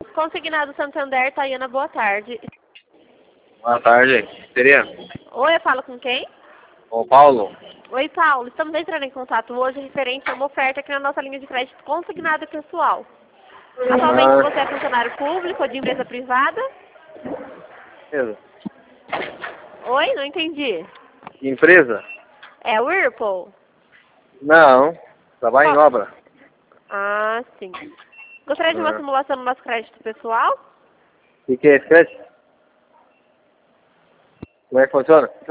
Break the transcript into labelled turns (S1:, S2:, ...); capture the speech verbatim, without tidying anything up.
S1: Consignado Santander, Tayana, boa tarde.
S2: Boa tarde. Seria?
S1: Oi, eu falo com quem?
S2: Ô, Paulo.
S1: Oi, Paulo. Estamos entrando em contato hoje referente a uma oferta aqui na nossa linha de crédito consignado pessoal. Atualmente
S2: Ah,
S1: você é funcionário público ou de empresa privada?
S2: empresa.
S1: Oi, não entendi.
S2: Que empresa?
S1: É Whirlpool?
S2: Não. Trabalho em
S1: Qual?
S2: obra.
S1: Ah, sim. Gostaria de uma
S2: Ah.
S1: simulação do nosso crédito pessoal?
S2: O que, que é esse crédito? Como é que funciona?